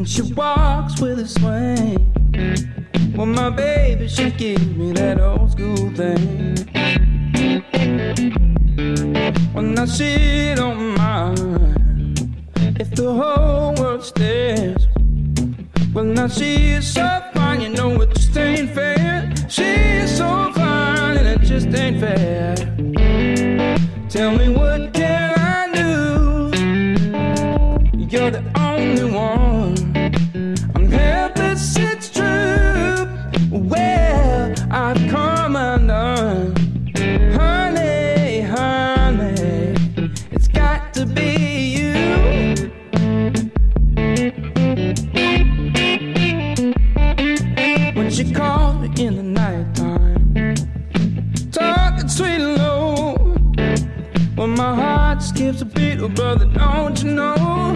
she walks with a swing. Well, my baby, she gives me that old school thing. Well, now she don't mind if the whole world stares. Well, now she is so fine, you know it just ain't fair. She is so fine and it just ain't fair. Tell me what can I do? You're the only one. I'm helpless, it's true. Well, I've come undone. Honey, honey, it's got to be you. When she calls me in the nighttime, talking sweet and low, well, my heart skips a beat, oh brother, don't you know?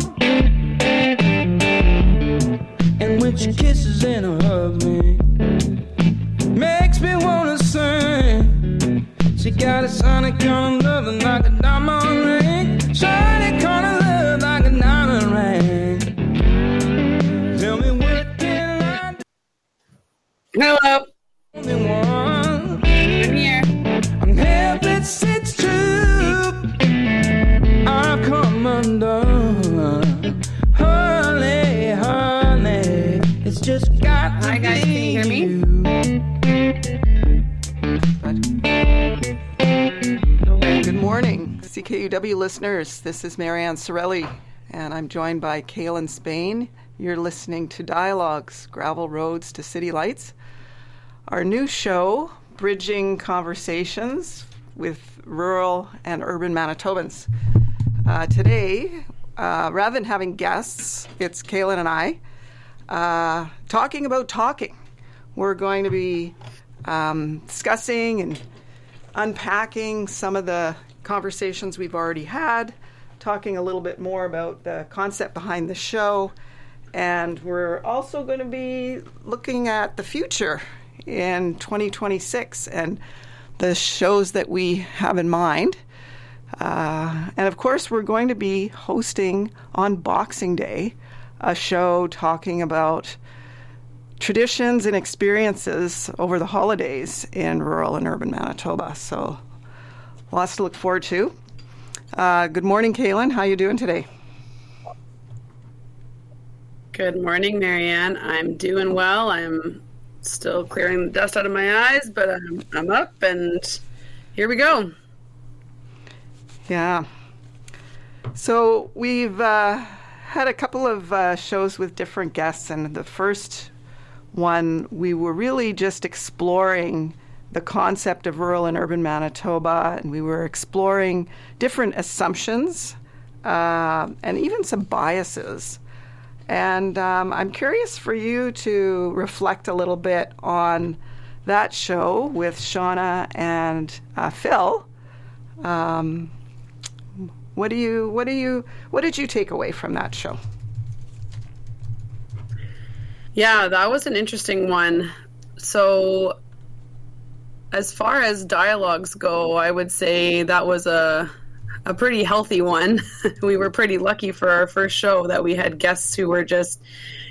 And when she kisses and hugs me, makes me wanna sing. She got a sonic kind of love like a diamond ring. Shiny kind of love like a diamond ring. Tell me what can I do? Hello. Only one. I'm here. I'm helpless, it's true. I've come undone. Honey, honey, it's just got to Hi, guys. be Can you hear me? you. Good morning, CKUW listeners. This is Marianne Sorelli, and I'm joined by Kaylin Spain. You're listening to Dialogues, Gravel Roads to City Lights, our new show, Bridging Conversations with Rural and Urban Manitobans. Today, rather than having guests, it's Kaylin and I talking about talking. We're going to be discussing and unpacking some of the conversations we've already had, talking a little bit more about the concept behind the show, and we're also going to be looking at the future in 2026 and the shows that we have in mind. And of course, we're going to be hosting on Boxing Day a show talking about traditions and experiences over the holidays in rural and urban Manitoba. So lots to look forward to. Good morning, Kaylin. How you doing today? Good morning, Marianne. I'm doing well. I'm still clearing the dust out of my eyes, but I'm up, and here we go. Yeah. So we've had a couple of shows with different guests, and the first one, we were really just exploring the concept of rural and urban Manitoba, and we were exploring different assumptions and even some biases. And I'm curious for you to reflect a little bit on that show with Shauna and Phil. What did you take away from that show? Yeah, that was an interesting one. So as far as dialogues go, I would say that was a pretty healthy one. We were pretty lucky for our first show that we had guests who were just,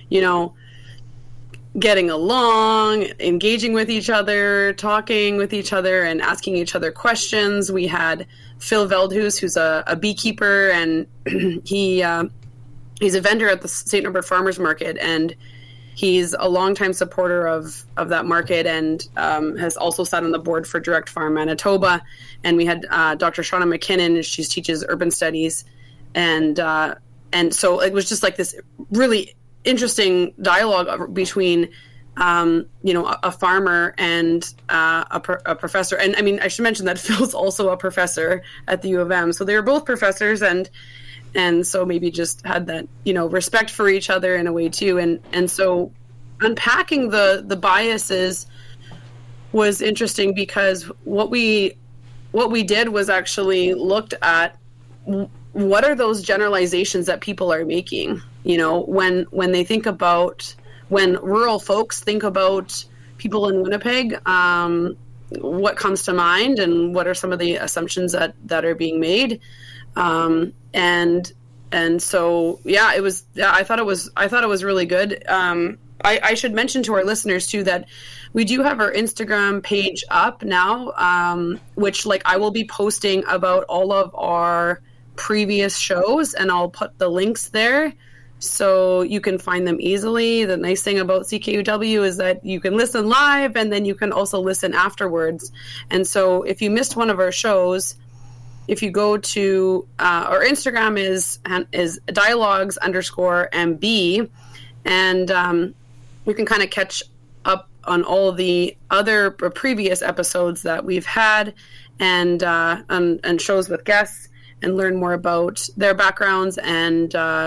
getting along, engaging with each other, talking with each other, and asking each other questions. We had Phil Veldhuis, who's a beekeeper, and he's a vendor at the St. Norbert Farmers Market, and he's a longtime supporter of that market, and has also sat on the board for Direct Farm Manitoba. And we had Dr. Shauna McKinnon. She teaches urban studies, and so it was just like this really interesting dialogue between a farmer and a professor. And I mean, I should mention that Phil's also a professor at the U of M. So they were both professors, and so maybe just had that, respect for each other in a way too. And so unpacking the biases was interesting, because what we did was actually looked at what are those generalizations that people are making, when they think about, when rural folks think about people in Winnipeg, what comes to mind, and what are some of the assumptions that are being made. And And so, yeah, it was, I thought it was really good. I should mention to our listeners too, that we do have our Instagram page up now, which like I will be posting about all of our previous shows, and I'll put the links there so you can find them easily. The nice thing about CKUW is that you can listen live, and then you can also listen afterwards. And so if you missed one of our shows, if you go to our Instagram is dialogues_MB, and you can kind of catch up on all of the other previous episodes that we've had, and shows with guests, and learn more about their backgrounds, and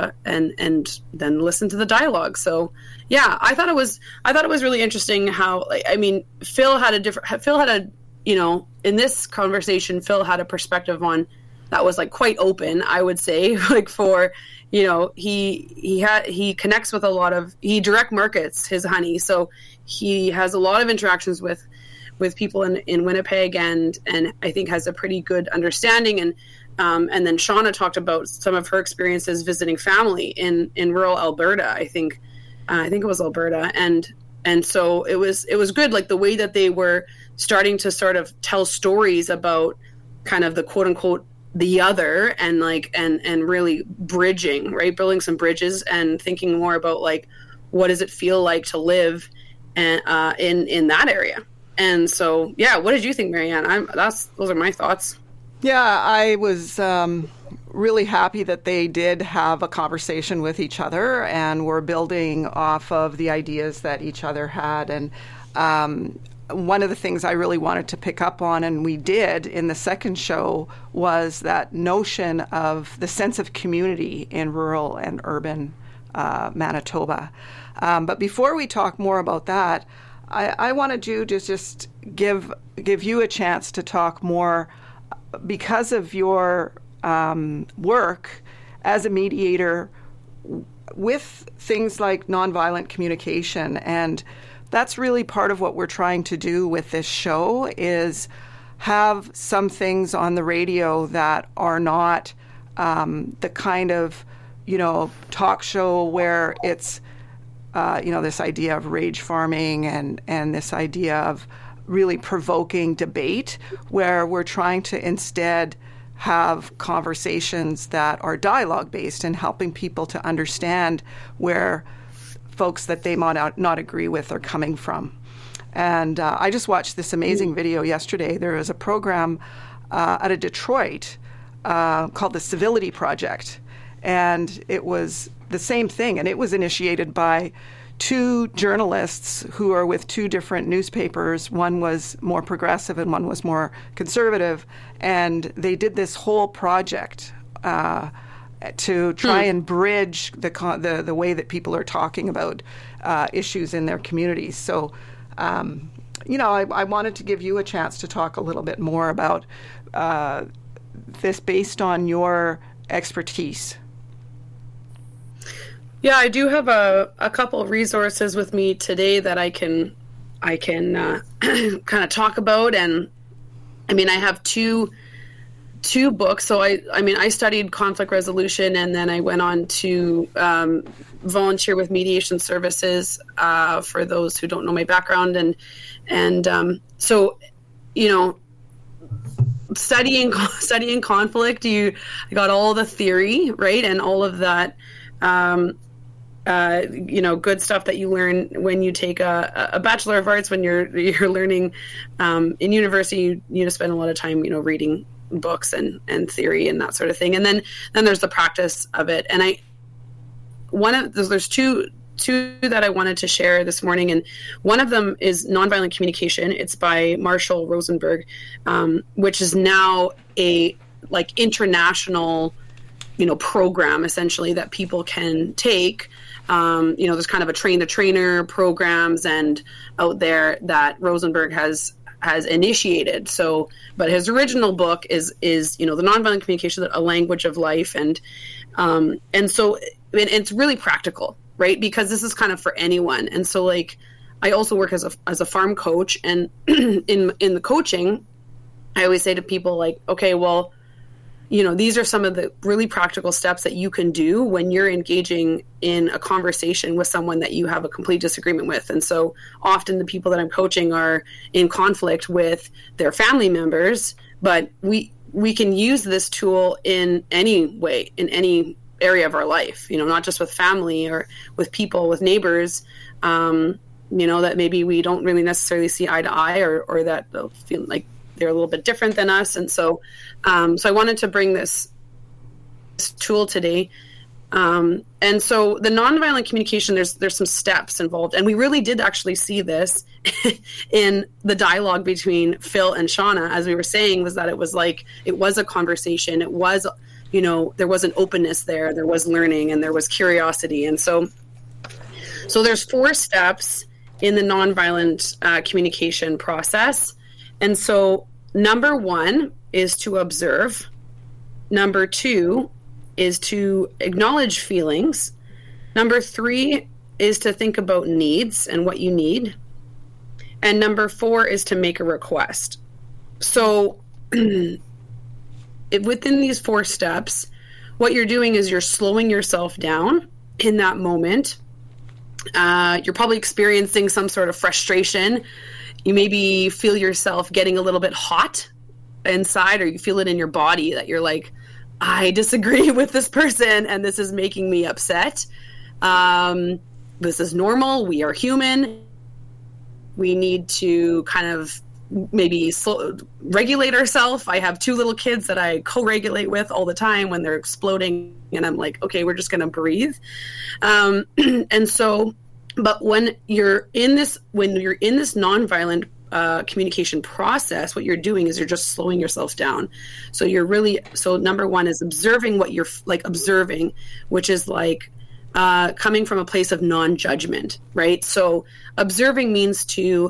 then listen to the dialogue. So yeah, I thought it was really interesting how, I mean, Phil had a you know, in this conversation, Phil had a perspective on that was like quite open, I would say, like for, you know, he connects with a lot of, he direct markets his honey. So he has a lot of interactions with people in Winnipeg, and I think has a pretty good understanding. And then Shauna talked about some of her experiences visiting family in rural Alberta. I think it was Alberta. And so it was good, like the way that they were starting to sort of tell stories about kind of the quote unquote the other, and like and really bridging, right, building some bridges and thinking more about like what does it feel like to live and in that area. And so yeah, what did you think, Marianne? Those are my thoughts. Yeah, I was really happy that they did have a conversation with each other and were building off of the ideas that each other had. And one of the things I really wanted to pick up on, and we did in the second show, was that notion of the sense of community in rural and urban Manitoba. But before we talk more about that, I wanted you to just give you a chance to talk more, because of your work as a mediator with things like nonviolent communication. And that's really part of what we're trying to do with this show, is have some things on the radio that are not the kind of, you know, talk show where it's, you know, this idea of rage farming and this idea of really provoking debate, where we're trying to instead have conversations that are dialogue-based and helping people to understand where folks that they might not agree with are coming from. And I just watched this amazing video yesterday. There was a program out of Detroit called the Civility Project, and it was the same thing, and it was initiated by two journalists who are with two different newspapers. One was more progressive and one was more conservative. And they did this whole project to try and bridge the way that people are talking about issues in their communities. So, you know, I wanted to give you a chance to talk a little bit more about this based on your expertise. Yeah, I do have a couple of resources with me today that I can kind of talk about. And I mean, I have two books. So I studied conflict resolution, and then I went on to volunteer with mediation services for those who don't know my background. And so, you know, studying conflict, I got all the theory, right, and all of that. You know, good stuff that you learn when you take a Bachelor of Arts. When you're learning in university, you need to spend a lot of time, you know, reading books and theory and that sort of thing. And then there's the practice of it. And there's two that I wanted to share this morning, and one of them is Nonviolent Communication. It's by Marshall Rosenberg, which is now a like international, you know, program essentially that people can take. You know, there's kind of a train-the-trainer programs and out there that Rosenberg has initiated. So, but his original book is you know, the Nonviolent Communication, A Language of Life, and so it's really practical, right? Because this is kind of for anyone. And so, like, I also work as a farm coach, and in the coaching, I always say to people like, okay, well, these are some of the really practical steps that you can do when you're engaging in a conversation with someone that you have a complete disagreement with. And so often the people that I'm coaching are in conflict with their family members, but we can use this tool in any way, in any area of our life, not just with family or with people, with neighbors, that maybe we don't really necessarily see eye to eye, or that they'll feel like they're a little bit different than us. And so I wanted to bring this tool today. And so the nonviolent communication, there's some steps involved. And we really did actually see this in the dialogue between Phil and Shauna, as we were saying, was that it was a conversation. It was, there was an openness there was learning, and there was curiosity. And so there's 4 steps in the nonviolent communication process. And so number 1 is to observe. Number 2 is to acknowledge feelings. Number 3 is to think about needs and what you need. And number 4 is to make a request. So within these 4 steps, what you're doing is you're slowing yourself down in that moment. You're probably experiencing some sort of frustration. You maybe feel yourself getting a little bit hot inside, or you feel it in your body that you're like, I disagree with this person and this is making me upset. This is normal. We are human. We need to kind of maybe regulate ourselves. I have 2 little kids that I co-regulate with all the time when they're exploding, and I'm like, okay, we're just going to breathe. And so, but when you're in this nonviolent communication process, what you're doing is you're just slowing yourself down. So number 1 is observing what you're observing, which is coming from a place of non-judgment, right? So observing means to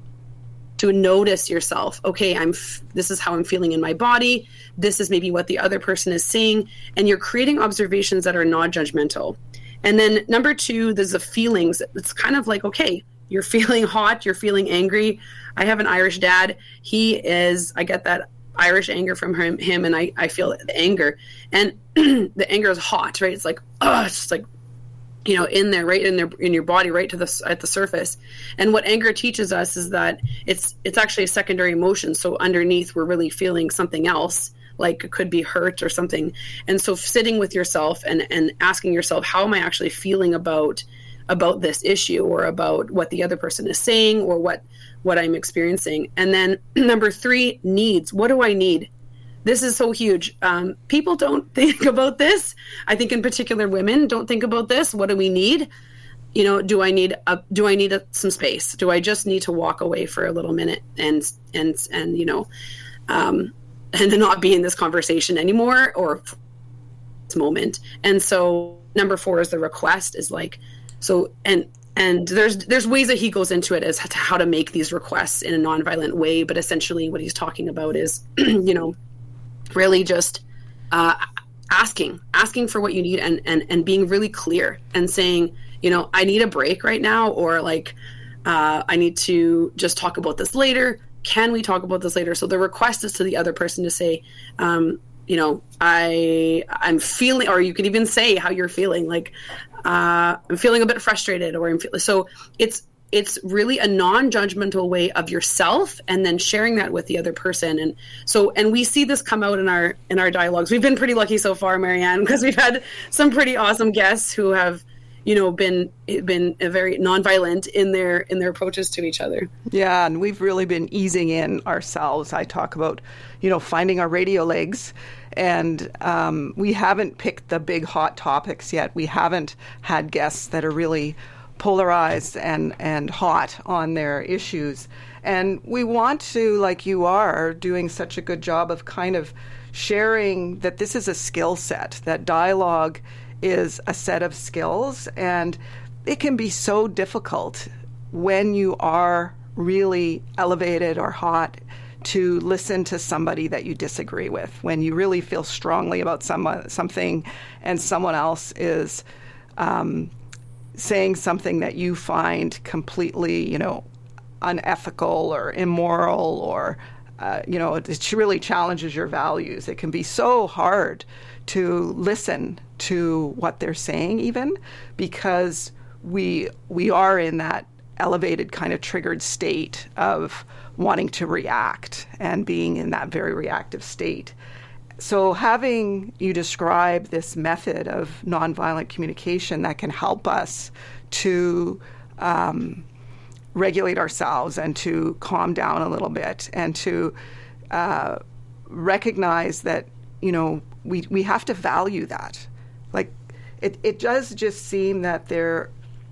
notice yourself. Okay, this is how I'm feeling in my body. This is maybe what the other person is saying. And you're creating observations that are non-judgmental. And then number 2, there's the feelings. It's kind of like, okay, you're feeling hot, you're feeling angry. I have an Irish dad. I get that Irish anger from him, and I feel the anger. And the anger is hot, right? It's like, it's just like, in there, right in your body, right at the surface. And what anger teaches us is that it's actually a secondary emotion. So underneath, we're really feeling something else, like it could be hurt or something. And so sitting with yourself and asking yourself, how am I actually feeling about this issue, or about what the other person is saying, or what I'm experiencing. And then number 3, needs. What do I need? This is so huge. People don't think about this. I think in particular women don't think about this. What do we need? Do I need some space? Do I just need to walk away for a little minute and not be in this conversation anymore, or this moment? And so number 4 is the request, is and there's ways that he goes into it as to how to make these requests in a nonviolent way. But essentially what he's talking about is, really just asking for what you need, and being really clear and saying, I need a break right now, or I need to just talk about this later. Can we talk about this later? So the request is to the other person to say, I'm feeling, or you can even say how you're feeling, I'm feeling a bit frustrated, or so it's really a non-judgmental way of yourself, and then sharing that with the other person. And we see this come out in our dialogues. We've been pretty lucky so far, Marianne, because we've had some pretty awesome guests who have, been very nonviolent in their approaches to each other. Yeah, and we've really been easing in ourselves. I talk about, finding our radio legs, and we haven't picked the big hot topics yet. We haven't had guests that are really polarized and hot on their issues. And we want to, like you are doing such a good job of kind of sharing that this is a skill set, that dialogue is a set of skills, and it can be so difficult when you are really elevated or hot to listen to somebody that you disagree with, when you really feel strongly about something and someone else is saying something that you find completely, unethical or immoral or it really challenges your values. It can be so hard to listen to what they're saying, even because we are in that elevated kind of triggered state of wanting to react and being in that very reactive state. So having you describe this method of nonviolent communication that can help us to regulate ourselves and to calm down a little bit and to recognize that, we have to value that. Like, it does just seem that there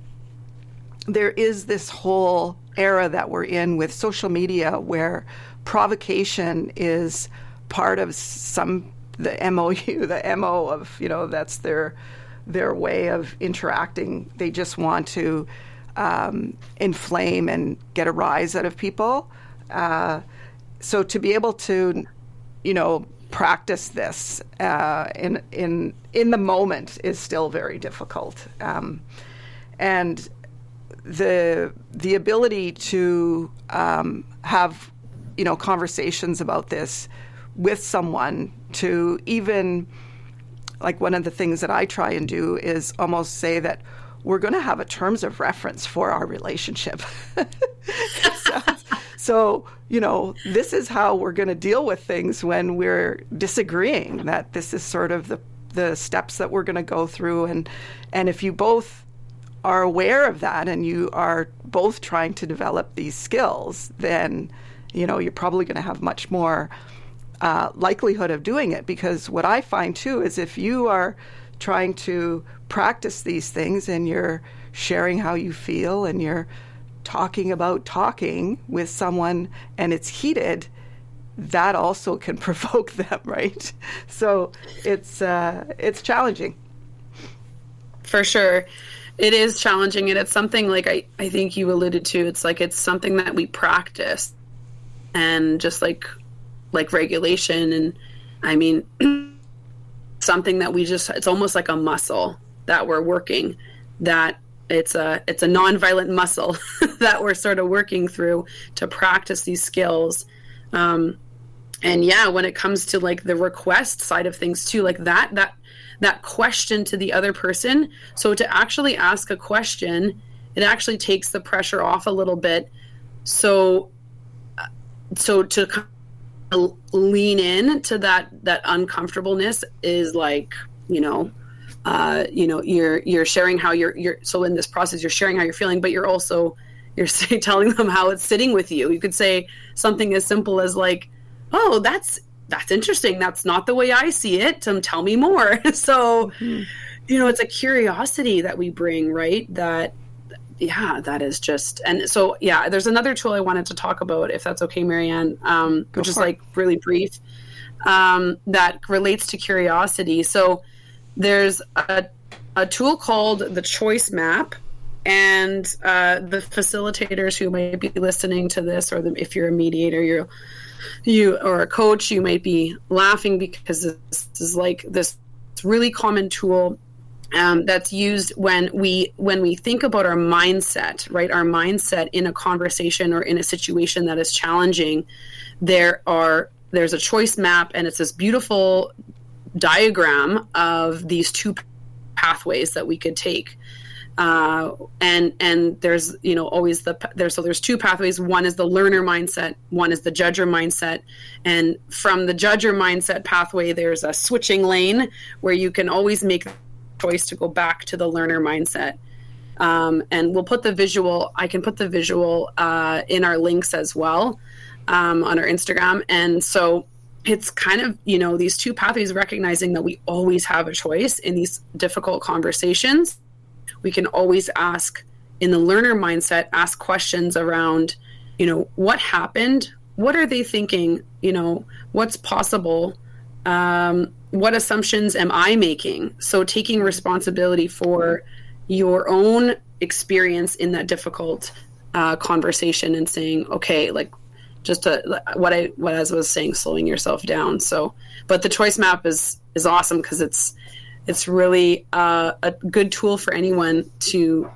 is this whole era that we're in with social media where provocation is part of the MO of, that's their way of interacting. They just want to inflame and get a rise out of people. So to be able to, practice this in the moment is still very difficult. And the ability to have, conversations about this with someone, to even, like, one of the things that I try and do is almost say that we're going to have a terms of reference for our relationship. So, this is how we're going to deal with things when we're disagreeing, that this is sort of the steps that we're going to go through. And if you both are aware of that and you are both trying to develop these skills, then, you're probably going to have much more likelihood of doing it. Because what I find, too, is if you are trying to practice these things and you're sharing how you feel and you're talking about talking with someone and it's heated, that also can provoke them, right? So it's challenging. For sure. It is challenging, and it's something like I think you alluded to. It's like it's something that we practice, and just like regulation, and I mean something that it's almost like a muscle that we're working, that it's a nonviolent muscle that we're sort of working through to practice these skills. And yeah, when it comes to like the request side of things too, like that question to the other person. So to actually ask a question, it actually takes the pressure off a little bit. So to lean in to that uncomfortabableness is like, you're sharing how you're so in this process, you're sharing how you're feeling, but you're telling them how it's sitting with you. You could say something as simple as like, oh, that's interesting. That's not the way I see it. Tell me more. So, it's a curiosity that we bring, right? That is just, and so, yeah, there's another tool I wanted to talk about, if that's okay, Marianne, which is like really brief, that relates to curiosity. So there's a tool called the Choice Map, and the facilitators who might be listening to this, or if you're a mediator, you or a coach, you might be laughing because this is like this really common tool that's used when we think about our mindset, right? Our mindset in a conversation or in a situation that is challenging. There's a choice map, and it's this beautiful diagram of these two pathways that we could take. And there's, always there's two pathways. One is the learner mindset. One is the judger mindset. And from the judger mindset pathway, there's a switching lane where you can always make the choice to go back to the learner mindset. And we'll put the visual, I can put the visual, in our links as well, on our Instagram. And so it's kind of, these two pathways, recognizing that we always have a choice in these difficult conversations. We can always ask, in the learner mindset, ask questions around, what happened? What are they thinking? What's possible? What assumptions am I making? So taking responsibility for your own experience in that difficult conversation and saying, okay, like just what I was saying, slowing yourself down. So, but the choice map is awesome because it's really a good tool for anyone to,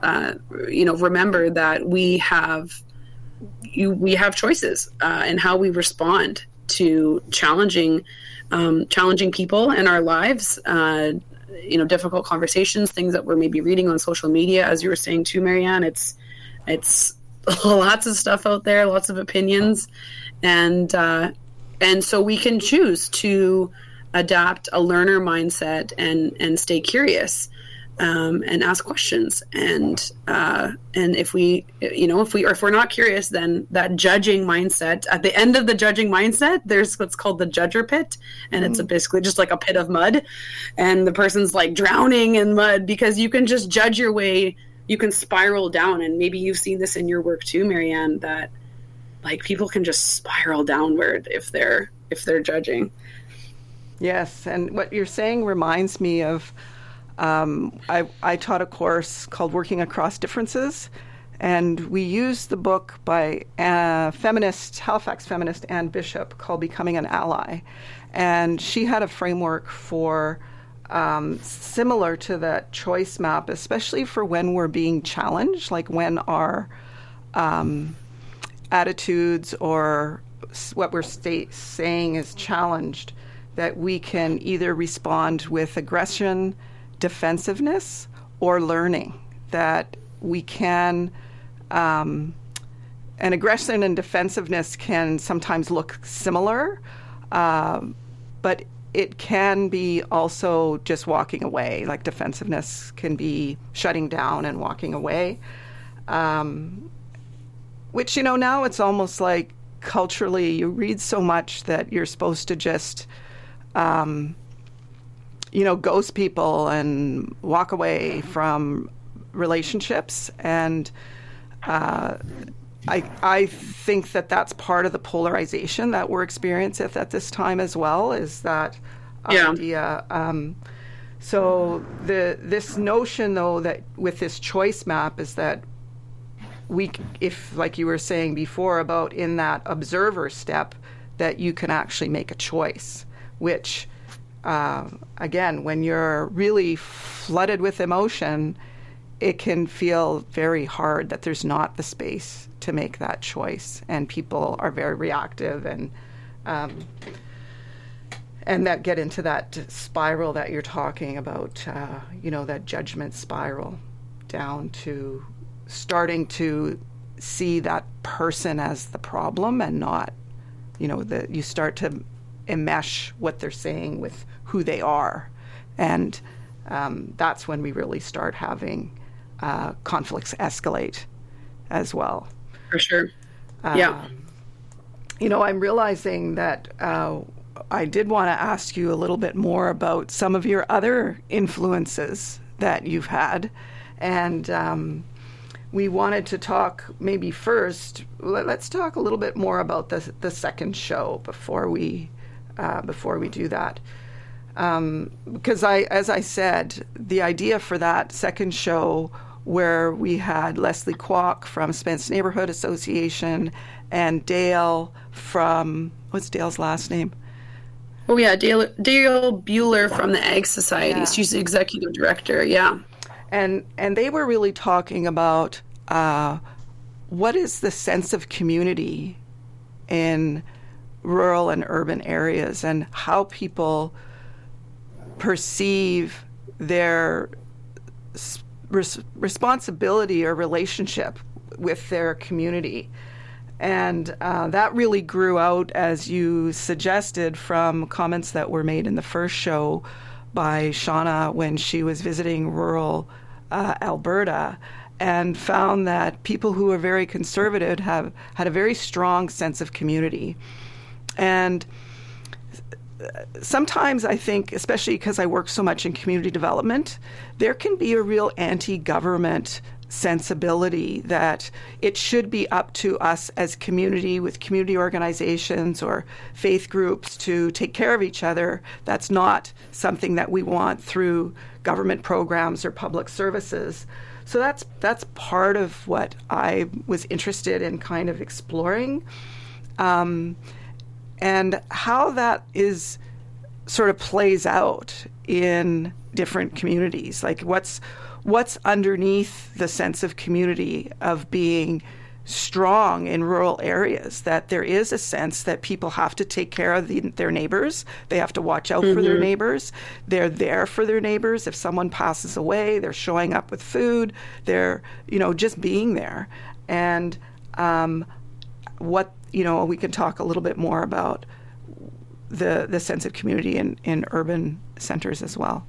remember that we have choices in how we respond. to challenging people in our lives, difficult conversations, things that we're maybe reading on social media, as you were saying too, Marianne. It's lots of stuff out there, lots of opinions, and so we can choose to adapt a learner mindset and stay curious, and ask questions. And if we're not curious, then that judging mindset, at the end of the judging mindset, there's what's called the judger pit. And it's basically just like a pit of mud, and the person's like drowning in mud because you can just judge your way. You can spiral down. And maybe you've seen this in your work too, Marianne, that like people can just spiral downward if they're judging. Yes. And what you're saying reminds me of, I taught a course called Working Across Differences, and we used the book by Halifax feminist Anne Bishop called Becoming an Ally. And she had a framework for similar to that choice map, especially for when we're being challenged, like when our attitudes or what we're saying is challenged, that we can either respond with aggression, defensiveness, or learning. That we can, and aggression and defensiveness can sometimes look similar, but it can be also just walking away. Like defensiveness can be shutting down and walking away, which, now it's almost like culturally you read so much that you're supposed to just ghost people and walk away from relationships. And I think that that's part of the polarization that we're experiencing at this time as well, is that idea. So this notion, though, that with this choice map is that if, like you were saying before about in that observer step, that you can actually make a choice, which, again, when you're really flooded with emotion, it can feel very hard that there's not the space to make that choice, and people are very reactive and that get into that spiral that you're talking about, that judgment spiral down to starting to see that person as the problem and not, that you start to enmesh what they're saying with who they are. And that's when we really start having conflicts escalate as well. For sure. I'm realizing that I did want to ask you a little bit more about some of your other influences that you've had. And we wanted to talk maybe first, let's talk a little bit more about the second show before we do that. Because as I said, the idea for that second show, where we had Leslie Kwok from Spence Neighborhood Association and Dale from, what's Dale's last name? Oh yeah, Dale Bueller from the Ag Society. Yeah. She's the executive director. Yeah. And they were really talking about what is the sense of community in rural and urban areas, and how people perceive their responsibility or relationship with their community. And that really grew out, as you suggested, from comments that were made in the first show by Shauna when she was visiting rural Alberta, and found that people who are very conservative have had a very strong sense of community. And sometimes I think, especially because I work so much in community development, there can be a real anti-government sensibility that it should be up to us as community, with community organizations or faith groups, to take care of each other. That's not something that we want through government programs or public services. So that's part of what I was interested in kind of exploring, and how that is sort of plays out in different communities. Like what's underneath the sense of community, of being strong in rural areas, that there is a sense that people have to take care of their neighbors. They have to watch out for their neighbors. They're there for their neighbors. If someone passes away, they're showing up with food. They're, just being there. And we can talk a little bit more about the sense of community in urban centers as well.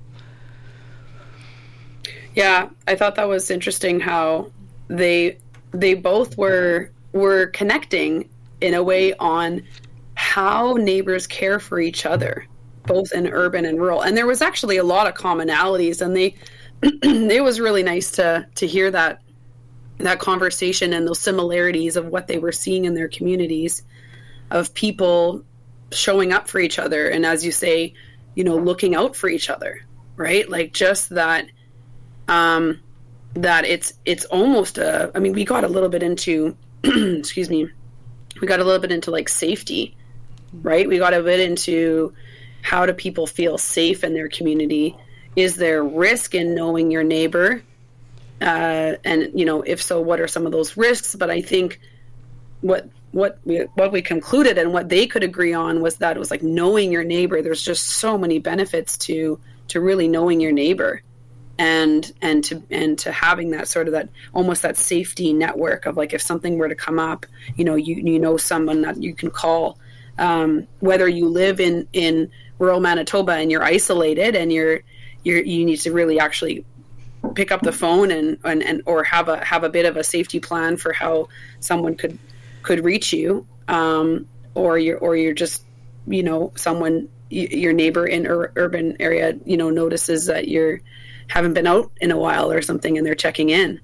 Yeah, I thought that was interesting how they both were connecting in a way on how neighbors care for each other, both in urban and rural. And there was actually a lot of commonalities, and it was really nice to hear that conversation and those similarities of what they were seeing in their communities, of people showing up for each other. And as you say, looking out for each other, right? Like just that, that it's almost we got a little bit into, excuse me, we got a little bit into like safety, right? We got a bit into how do people feel safe in their community? Is there risk in knowing your neighbor? And if so, what are some of those risks? But I think what we concluded and what they could agree on was that it was like knowing your neighbor. There's just so many benefits to really knowing your neighbor. And to having that sort of that almost that safety network of like if something were to come up, you know someone that you can call, whether you live in rural Manitoba and you're isolated and you need to really actually pick up the phone and or have a bit of a safety plan for how someone could reach you, or you're just someone, your neighbor in urban area notices that you haven't been out in a while or something and they're checking in.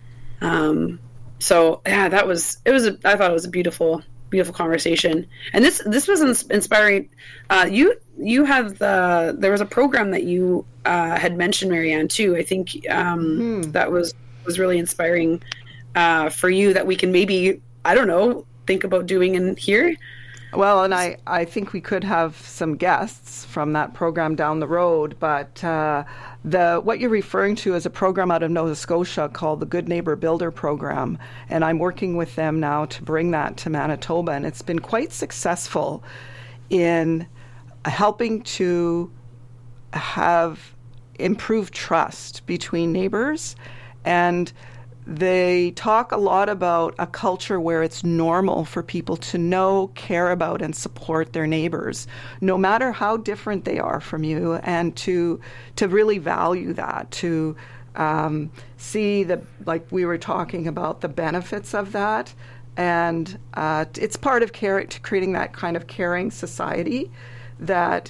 So yeah, I thought it was a beautiful conversation. And this was inspiring. You have there was a program that you had mentioned, Marianne, too. I think that was really inspiring for you, that we can maybe, I don't know, think about doing in here. Well, and I think we could have some guests from that program down the road, but what you're referring to is a program out of Nova Scotia called the Good Neighbor Builder Program, and I'm working with them now to bring that to Manitoba, and it's been quite successful in helping to have improved trust between neighbors. And they talk a lot about a culture where it's normal for people to know, care about, and support their neighbors, no matter how different they are from you, and to really value that, to see like we were talking about, the benefits of that. And it's part of creating that kind of caring society that,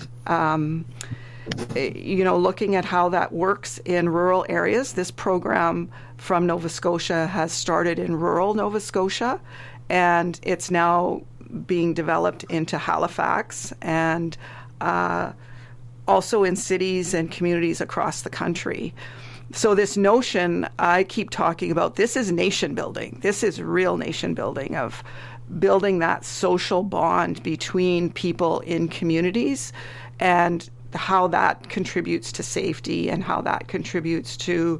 looking at how that works in rural areas. This program from Nova Scotia has started in rural Nova Scotia, and it's now being developed into Halifax and also in cities and communities across the country. So this notion I keep talking about, this is nation building. This is real nation building, of building that social bond between people in communities, and how that contributes to safety and how that contributes to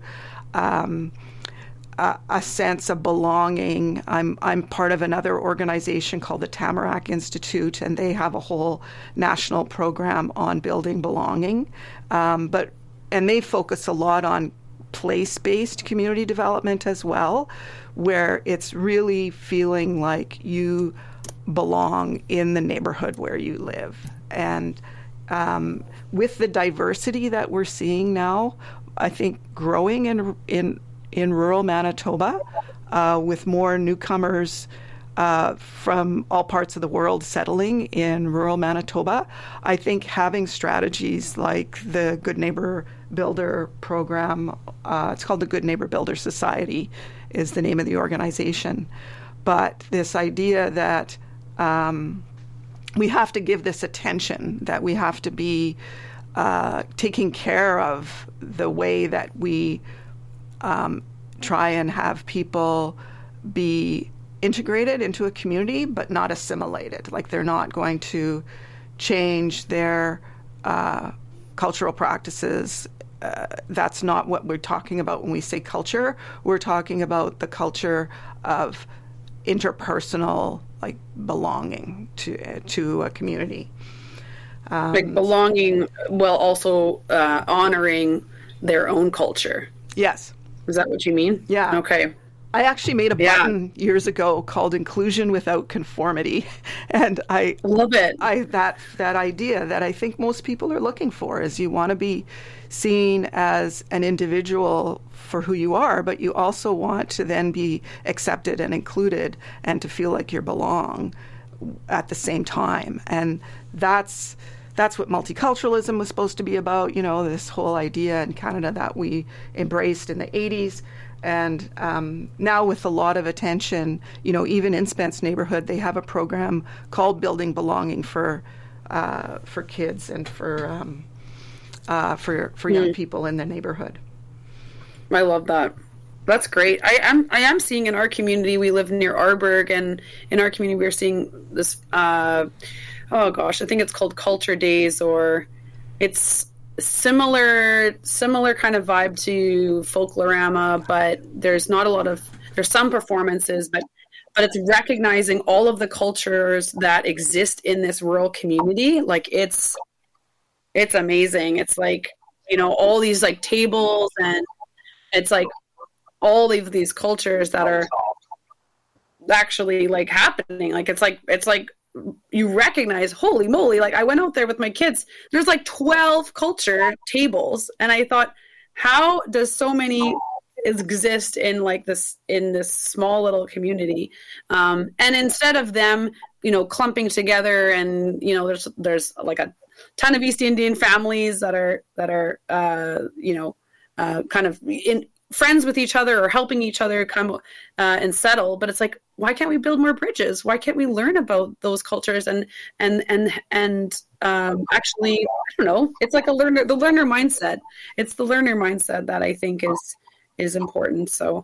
a sense of belonging. I'm part of another organization called the Tamarack Institute, and they have a whole national program on building belonging. And they focus a lot on place-based community development as well, where it's really feeling like you belong in the neighborhood where you live. And with the diversity that we're seeing now, I think growing in rural Manitoba, with more newcomers from all parts of the world settling in rural Manitoba, I think having strategies like the Good Neighbor Builder Program, it's called the Good Neighbor Builder Society is the name of the organization. But this idea that we have to give this attention, that we have to be taking care of the way that we try and have people be integrated into a community, but not assimilated. Like they're not going to change their cultural practices. That's not what we're talking about when we say culture. We're talking about the culture of interpersonal like belonging to a community. Like belonging while also honoring their own culture. Yes. Is that what you mean? Yeah. Okay. I actually made a button years ago called "Inclusion Without Conformity," and I love it. That idea that I think most people are looking for is you want to be seen as an individual for who you are, but you also want to then be accepted and included and to feel like you belong at the same time. And that's what multiculturalism was supposed to be about, this whole idea in Canada that we embraced in the 80s. And now with a lot of attention, even in Spence neighborhood, they have a program called Building Belonging for kids and for young people in the neighborhood. I love that. That's great. I am seeing in our community, we live near Arborg, and in our community we're seeing this, I think it's called Culture Days, or it's similar kind of vibe to Folklorama, but there's some performances, but it's recognizing all of the cultures that exist in this rural community. Like it's amazing. It's like, all these like tables, and it's like all of these cultures that are actually like happening. Like it's like you recognize, holy moly, like I went out there with my kids, there's like 12 culture tables, and I thought, how does so many exist in this small little community? And instead of them clumping together, and there's like a ton of East Indian families that are kind of in friends with each other or helping each other come and settle. But it's like, why can't we build more bridges? Why can't we learn about those cultures and actually, I don't know, it's like the learner mindset. It's the learner mindset that I think is important. So,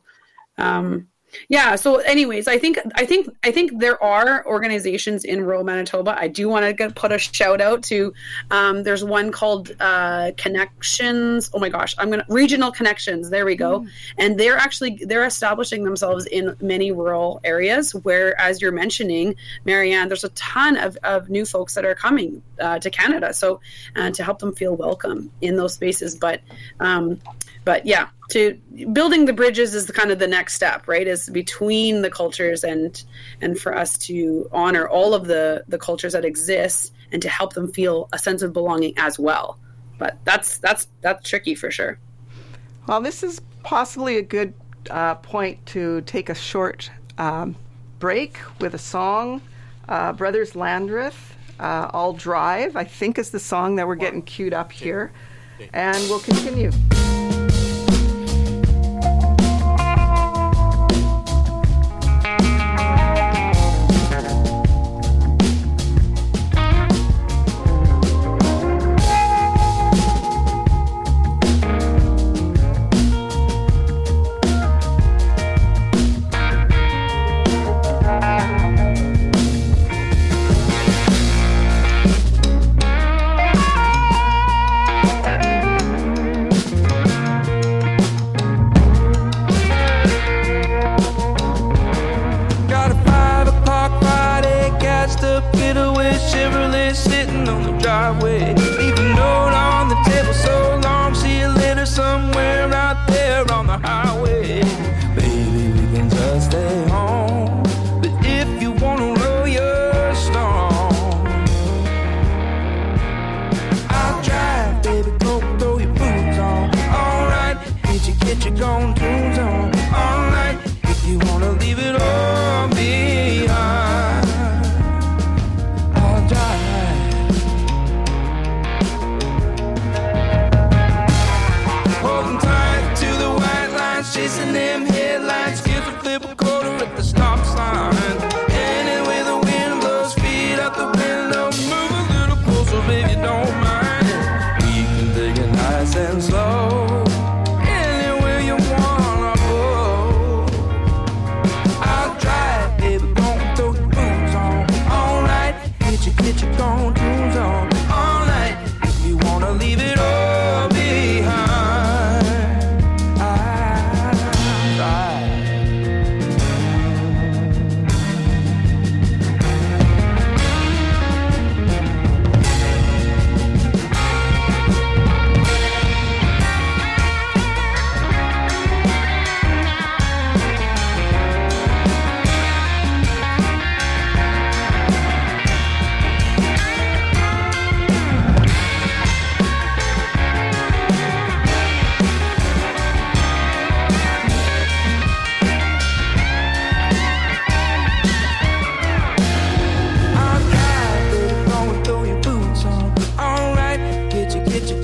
so anyways, I think there are organizations in rural Manitoba. I do want to put a shout out to, there's one called Connections. Oh my gosh, Regional Connections. There we go. And they're establishing themselves in many rural areas where, as you're mentioning, Marianne, there's a ton of new folks that are coming to Canada. So to help them feel welcome in those spaces. But yeah, to building the bridges is the next step, right? Is between the cultures and for us to honor all of the cultures that exist and to help them feel a sense of belonging as well. But that's tricky for sure. Well, this is possibly a good point to take a short break with a song. Brothers Landreth, I'll Drive, I think is the song that we're getting queued up here. And we'll continue.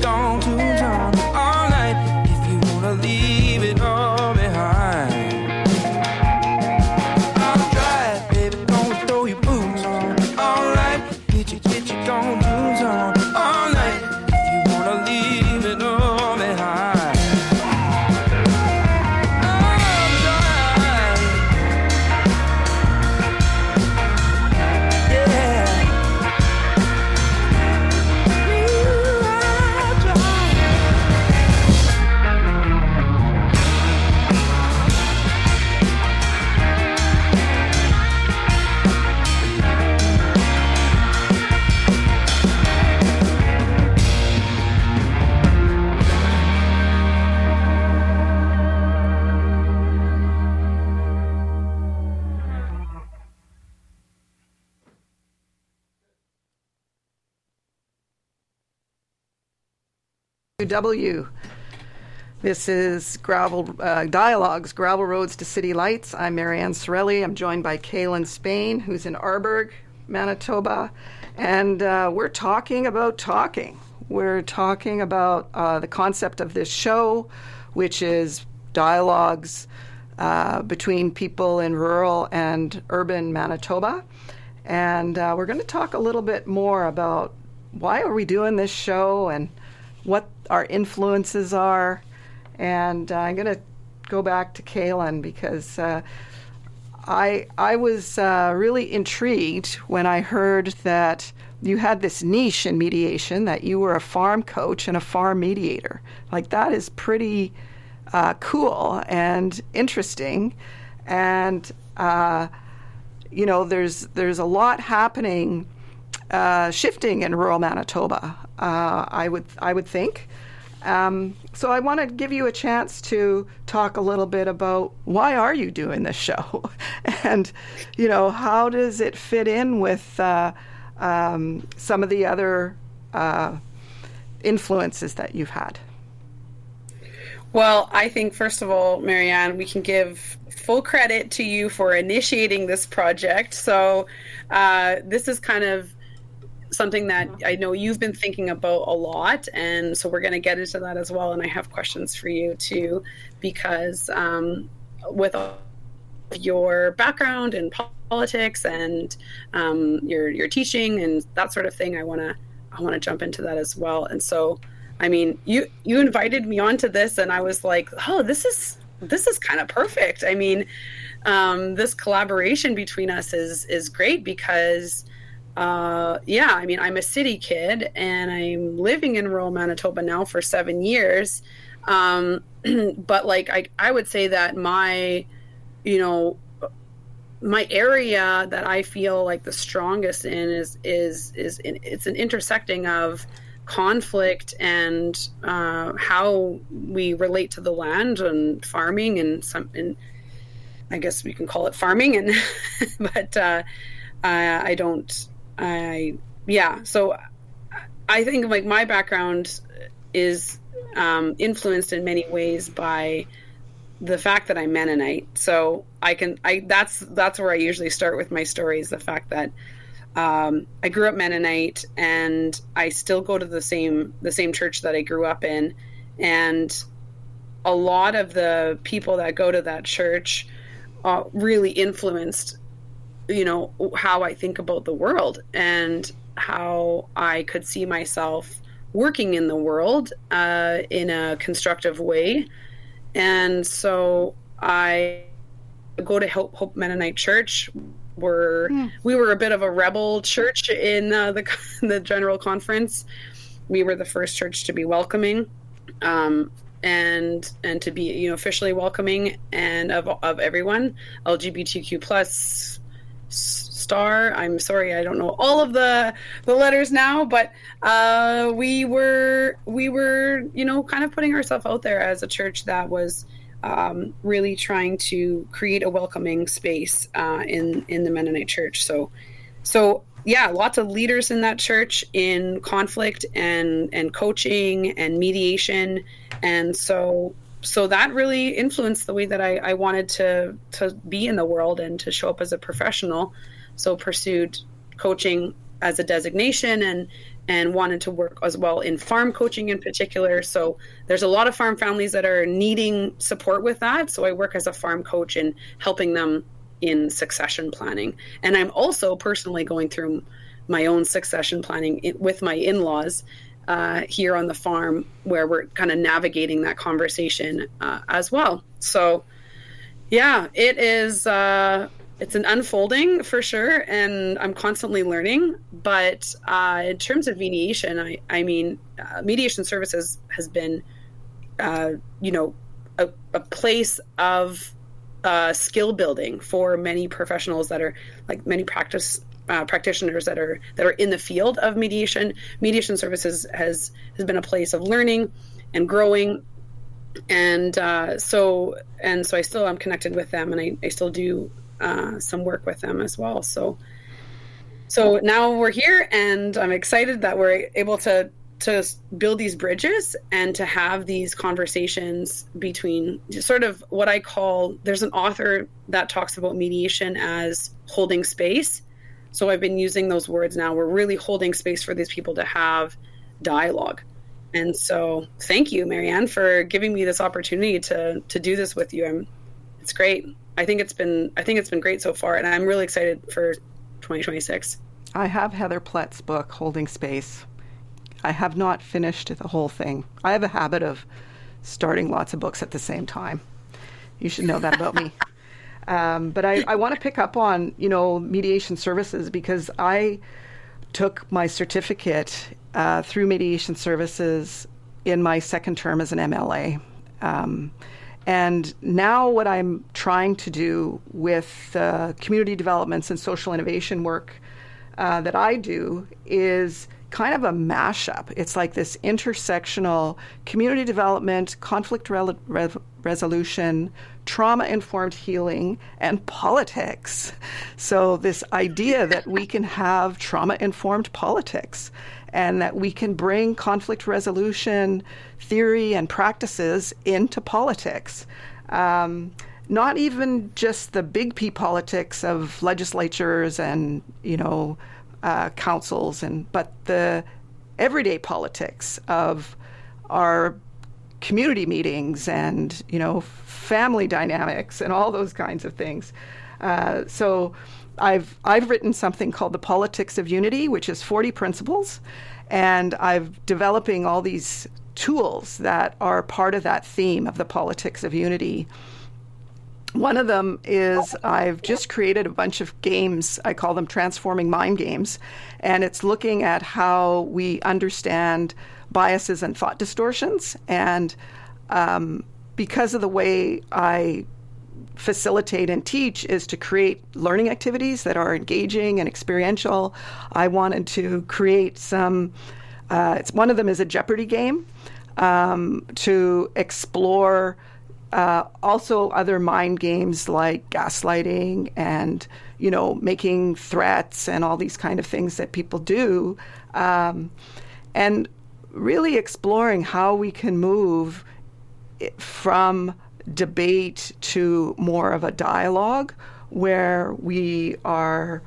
don't lose on all night if you wanna leave it all behind. I'll drive, baby, don't throw your boots on all night. Get you, don't lose on all night if you wanna leave it all behind. W. This is Dialogues, Gravel Roads to City Lights. I'm Marianne Sorelli. I'm joined by Kaylin Spain, who's in Arborg, Manitoba. And we're talking about talking. We're talking about the concept of this show, which is dialogues between people in rural and urban Manitoba. And we're going to talk a little bit more about why are we doing this show and what our influences are. And I'm going to go back to Kaylin because I was really intrigued when I heard that you had this niche in mediation, that you were a farm coach and a farm mediator. Like, that is pretty cool and interesting. And, you know, there's a lot happening, shifting in rural Manitoba, I would think. So I want to give you a chance to talk a little bit about why are you doing this show, and how does it fit in with some of the other influences that you've had. Well, I think first of all, Marianne, we can give full credit to you for initiating this project. So this is kind of something that I know you've been thinking about a lot, and so we're going to get into that as well. And I have questions for you too, because with your background in politics and your teaching and that sort of thing, I want to jump into that as well. And so, I mean, you invited me onto this, and I was like, oh, this is kind of perfect. I mean, this collaboration between us is great because. I mean, I'm a city kid and I'm living in rural Manitoba now for 7 years. But like, I would say that my area that I feel like the strongest in is it's an intersecting of conflict and how we relate to the land and farming and I guess we can call it farming and but so I think like my background is influenced in many ways by the fact that I'm Mennonite. So that's where I usually start with my stories. The fact that I grew up Mennonite and I still go to the same church that I grew up in. And a lot of the people that go to that church really influenced how I think about the world and how I could see myself working in the world in a constructive way. And so I go to Hope Mennonite Church. We were a bit of a rebel church in the General Conference. We were the first church to be welcoming and to be officially welcoming and of everyone, LGBTQ plus star. I'm sorry, I don't know all of the letters now, but we were kind of putting ourselves out there as a church that was really trying to create a welcoming space in the Mennonite church. So yeah, lots of leaders in that church in conflict and coaching and mediation, and so that really influenced the way that I wanted to be in the world and to show up as a professional. So pursued coaching as a designation and wanted to work as well in farm coaching in particular. So there's a lot of farm families that are needing support with that. So I work as a farm coach in helping them in succession planning. And I'm also personally going through my own succession planning with my in-laws here on the farm, where we're kind of navigating that conversation as well. So yeah, it is, it's an unfolding for sure. And I'm constantly learning, but in terms of mediation, I mean, mediation services has been, you know, a place of skill building for many professionals that are like many practitioners that are in the field of mediation. Mediation services has been a place of learning and growing, and so I still am connected with them, and I still do some work with them as well. So now we're here, and I'm excited that we're able to build these bridges and to have these conversations between sort of what I call, there's an author that talks about mediation as holding space. So I've been using those words now. We're really holding space for these people to have dialogue. And so thank you, Marianne, for giving me this opportunity to do this with you. It's great. I think it's been great so far, and I'm really excited for 2026. I have Heather Plett's book, Holding Space. I have not finished the whole thing. I have a habit of starting lots of books at the same time. You should know that about me. But I want to pick up on, mediation services, because I took my certificate through mediation services in my second term as an MLA. And now what I'm trying to do with community developments and social innovation work that I do is kind of a mashup. It's like this intersectional community development, conflict resolution, trauma-informed healing, and politics. So this idea that we can have trauma-informed politics and that we can bring conflict resolution theory and practices into politics. Not even just the big P politics of legislatures and, councils, but the everyday politics of our community meetings and, family dynamics and all those kinds of things. So I've written something called The Politics of Unity, which is 40 principles, and I'm developing all these tools that are part of that theme of the politics of unity. One of them is I've just created a bunch of games. I call them Transforming Mind Games, and it's looking at how we understand biases and thought distortions. And because of the way I facilitate and teach is to create learning activities that are engaging and experiential, I wanted to create some, one of them is a Jeopardy game to explore also other mind games like gaslighting and, making threats and all these kind of things that people do, and really exploring how we can move from debate to more of a dialogue where we are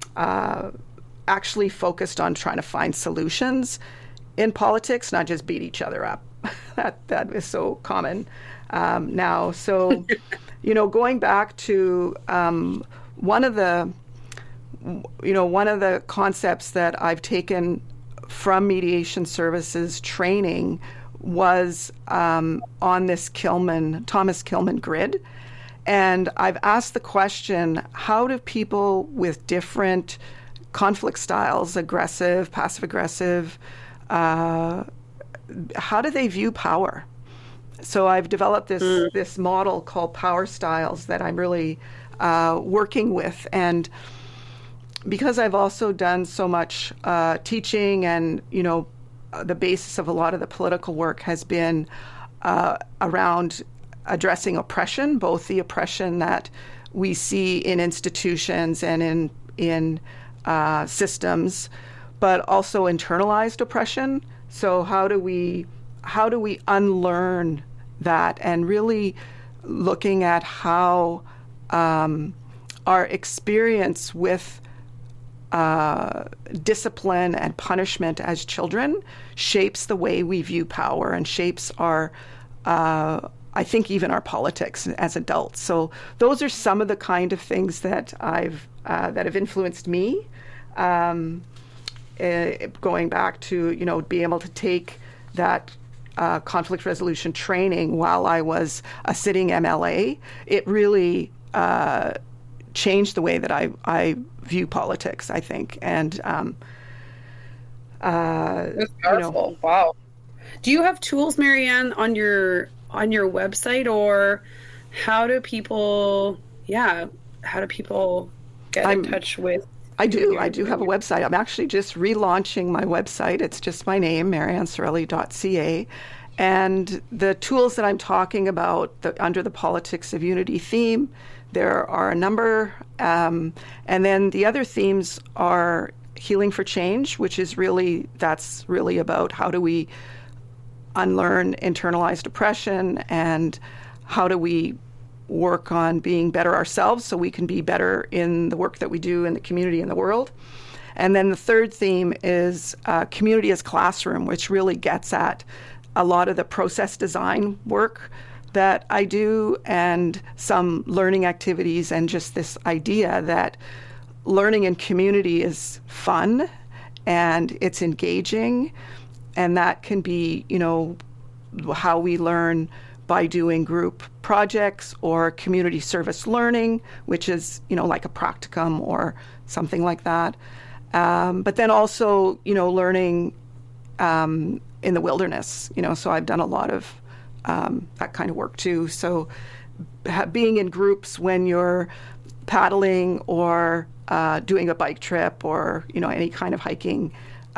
actually focused on trying to find solutions in politics, not just beat each other up. That is so common now. So, going back to one of the concepts that I've taken from mediation services training was on this Thomas Kilmann grid. And I've asked the question, how do people with different conflict styles, aggressive, passive-aggressive, how do they view power? So I've developed this model called Power Styles that I'm really working with. And because I've also done so much teaching and, the basis of a lot of the political work has been around addressing oppression, both the oppression that we see in institutions and in systems, but also internalized oppression. So how do we unlearn that, and really looking at how our experience with discipline and punishment as children shapes the way we view power and shapes our, I think, even our politics as adults. So those are some of the kind of things that that have influenced me. Going back to, being able to take that conflict resolution training while I was a sitting MLA, it really changed the way that I view politics, I think. And that's powerful. Wow. Do you have tools, Marianne, on your website, or how do people get in touch with? I do have a website. I'm actually just relaunching my website. It's just my name, mariannesorelli.ca. And the tools that I'm talking about under the Politics of Unity theme, there are a number. And then the other themes are Healing for Change, which is that's really about how do we unlearn internalized oppression and how do we work on being better ourselves so we can be better in the work that we do in the community and the world. And then the third theme is Community as Classroom, which really gets at a lot of the process design work that I do and some learning activities, and just this idea that learning in community is fun and it's engaging, and that can be, how we learn by doing group projects or community service learning, which is, like a practicum or something like that. But then also, learning in the wilderness, so I've done a lot of that kind of work too. So being in groups when you're paddling or doing a bike trip or, any kind of hiking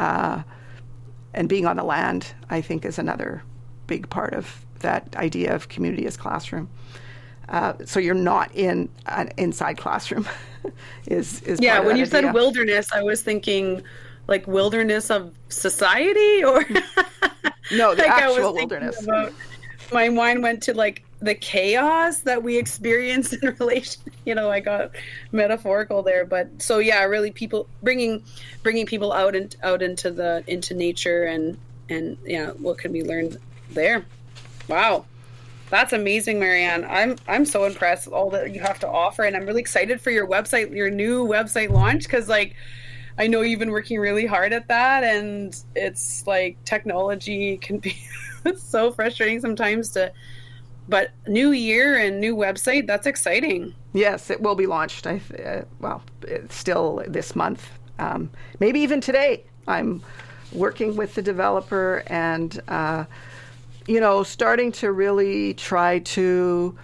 and being on the land, I think is another big part of that idea of community as classroom. So you're not in an inside classroom is yeah, when you idea. Said wilderness, I was thinking like wilderness of society, or no, the actual wilderness. My mind went to like the chaos that we experience in relation, I got metaphorical there, but so yeah, really people bringing people out into nature and yeah, what can we learn there? Wow. That's amazing, Marianne. I'm so impressed with all that you have to offer, and I'm really excited for your website, your new website launch, because I know you've been working really hard at that, and it's like technology can be so frustrating sometimes but new year and new website, that's exciting. Yes, it will be launched. It's still this month, maybe even today. I'm working with the developer and starting to really try to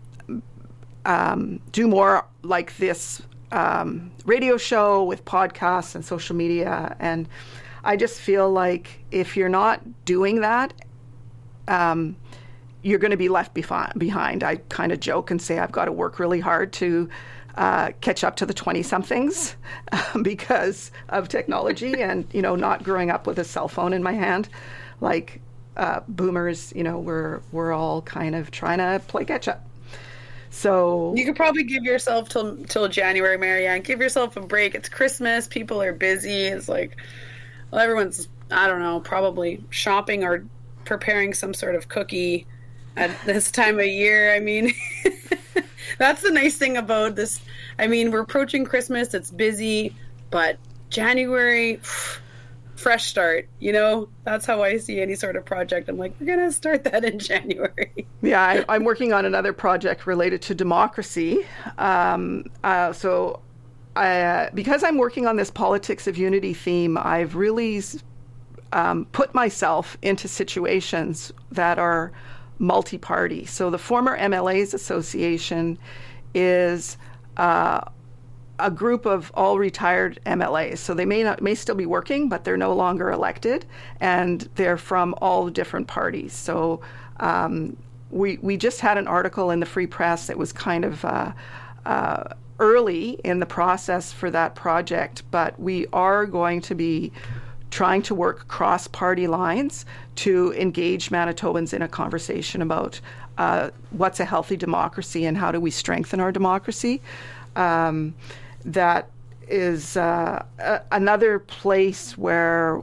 do more like this radio show with podcasts and social media. And I just feel like if you're not doing that, you're going to be left behind. I kind of joke and say I've got to work really hard to catch up to the 20-somethings because of technology and, not growing up with a cell phone in my hand. Like boomers, we're all kind of trying to play catch up. So you could probably give yourself till January, Marianne. Give yourself a break. It's Christmas. People are busy. It's like, well, everyone's, I don't know, probably shopping or preparing some sort of cookie at this time of year. I mean, that's the nice thing about this. I mean, we're approaching Christmas. It's busy, but January, fresh start. That's how I see any sort of project. I'm like, we're going to start that in January. Yeah, I'm working on another project related to democracy. Because I'm working on this Politics of Unity theme, I've really put myself into situations that are multi-party. So the former MLAs Association is a group of all retired MLAs. So they may still be working, but they're no longer elected, and they're from all different parties. So we just had an article in the Free Press that was kind of early in the process for that project, but we are going to be trying to work cross-party lines to engage Manitobans in a conversation about what's a healthy democracy and how do we strengthen our democracy. That is another place where,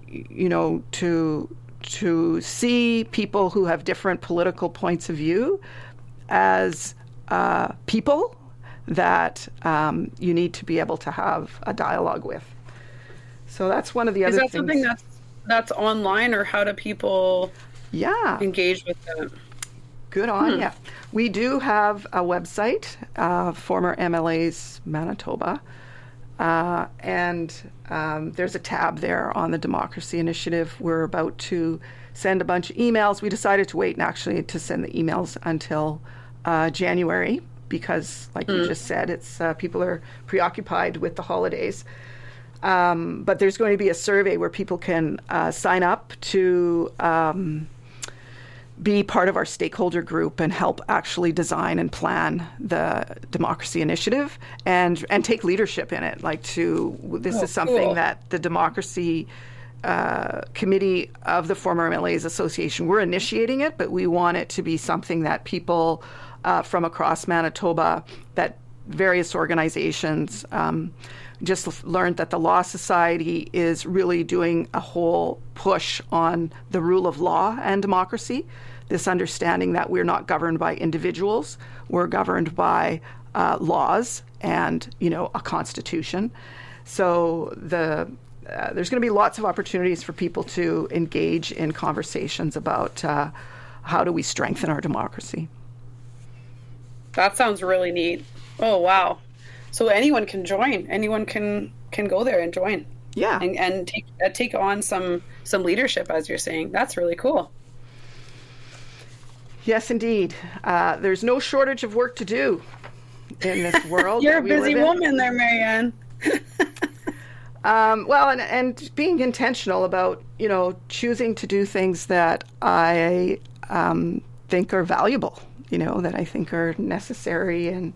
to see people who have different political points of view as people that you need to be able to have a dialogue with. So that's one of the other things. Is that something that's online, or how do people engage with that? Good on ya. We do have a website, Former MLAs Manitoba, and there's a tab there on the Democracy Initiative. We're about to send a bunch of emails. We decided to wait actually to send the emails until January because, like you just said, it's people are preoccupied with the holidays. But there's going to be a survey where people can sign up to be part of our stakeholder group and help actually design and plan the Democracy Initiative and take leadership in it. This is something that the Democracy Committee of the Former MLAs Association, we're initiating it, but we want it to be something that people from across Manitoba, that various organizations, just learned that the Law Society is really doing a whole push on the rule of law and democracy, this understanding that we're not governed by individuals, we're governed by laws and, a constitution. So there's going to be lots of opportunities for people to engage in conversations about how do we strengthen our democracy. That sounds really neat. Oh, wow. So anyone can join. Anyone can go there and join. Yeah. And take on some leadership, as you're saying. That's really cool. Yes, indeed. There's no shortage of work to do in this world. You're a busy woman there, Marianne. And being intentional about, choosing to do things that I think are valuable, that I think are necessary, and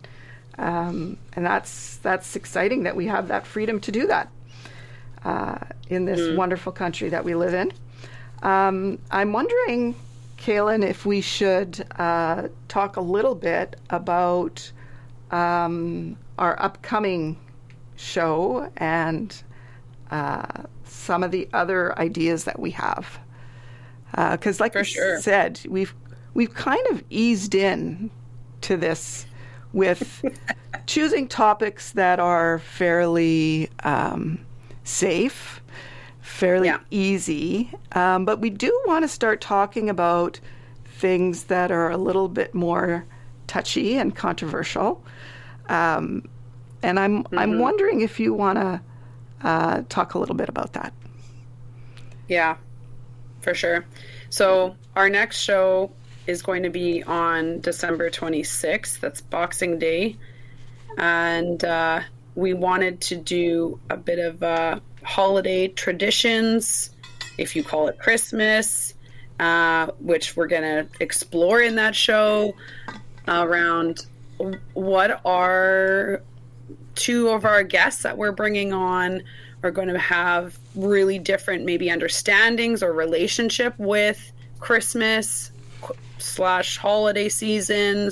that's exciting that we have that freedom to do that in this wonderful country that we live in. I'm wondering, Kaylin, if we should talk a little bit about our upcoming show and some of the other ideas that we have. Because like you said, we've kind of eased in to this with choosing topics that are fairly safe, fairly easy. But we do want to start talking about things that are a little bit more touchy and controversial. And I'm wondering if you want to talk a little bit about that. Yeah, for sure. So our next show is going to be on December 26th. That's Boxing Day. And we wanted to do a bit of holiday traditions, if you call it Christmas, which we're going to explore in that show, around what are two of our guests that we're bringing on are going to have really different maybe understandings or relationship with Christmas / holiday season /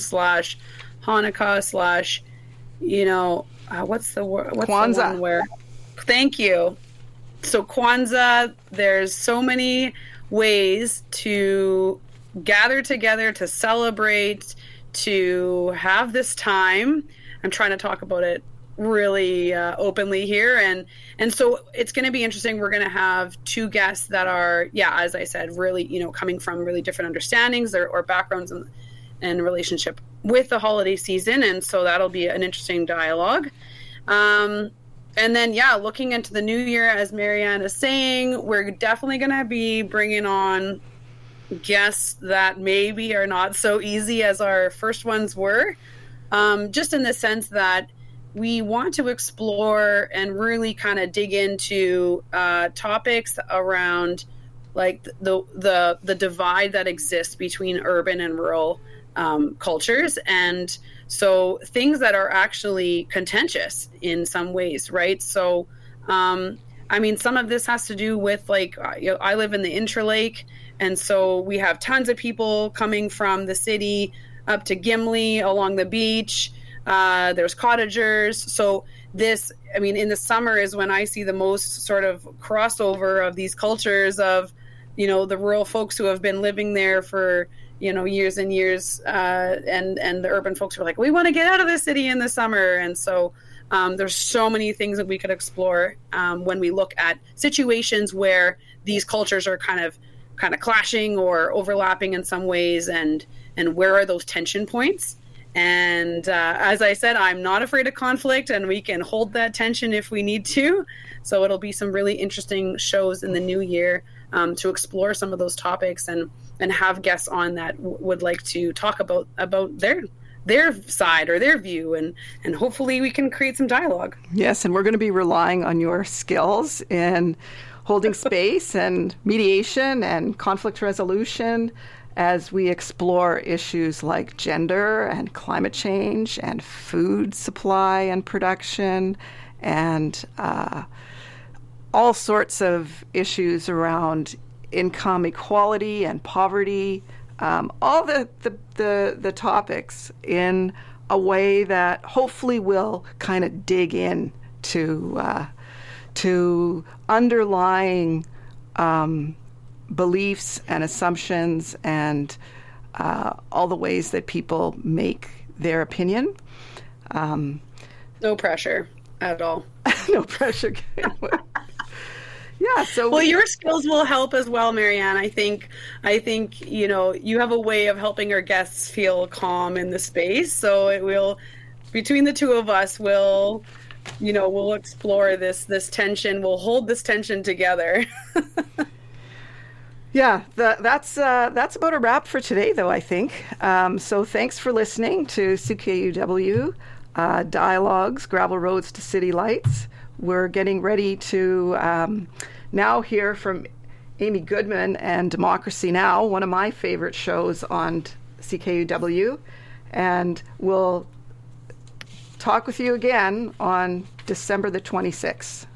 Hanukkah / what's the word? Kwanzaa. The one where? Thank you. So Kwanzaa, there's so many ways to gather together, to celebrate, to have this time. I'm trying to talk about it really openly here, and so it's going to be interesting. We're going to have two guests that are, as I said, really coming from really different understandings or backgrounds and relationship with the holiday season, and so that'll be an interesting dialogue. And then looking into the new year, as Marianne is saying, we're definitely going to be bringing on guests that maybe are not so easy as our first ones were, just in the sense that we want to explore and really kind of dig into topics around like the divide that exists between urban and rural cultures, and so things that are actually contentious in some ways, right? So some of this has to do with I live in the Interlake, and so we have tons of people coming from the city up to Gimli along the beach. There's cottagers. So this, I mean, in the summer is when I see the most sort of crossover of these cultures of, you know, the rural folks who have been living there for, you know, years and years, and the urban folks who are like, we want to get out of the city in the summer. And so there's so many things that we could explore when we look at situations where these cultures are kind of clashing or overlapping in some ways, and where are those tension points. And as I said, I'm not afraid of conflict, and we can hold that tension if we need to. So it'll be some really interesting shows in the new year to explore some of those topics and have guests on that would like to talk about their side or their view, and hopefully we can create some dialogue. Yes, and we're going to be relying on your skills in holding space and mediation and conflict resolution as we explore issues like gender and climate change and food supply and production and all sorts of issues around income equality and poverty, all the topics in a way that hopefully will kind of dig in to underlying beliefs and assumptions and all the ways that people make their opinion. No pressure at all. No pressure. Yeah. So well, your skills will help as well, Marianne. I think you know, you have a way of helping our guests feel calm in the space. So it will, between the two of us, we'll explore this tension. We'll hold this tension together. Yeah, that's about a wrap for today, though, I think. So thanks for listening to CKUW Dialogues, Gravel Roads to City Lights. We're getting ready to now hear from Amy Goodman and Democracy Now!, one of my favorite shows on CKUW. And we'll talk with you again on December the 26th.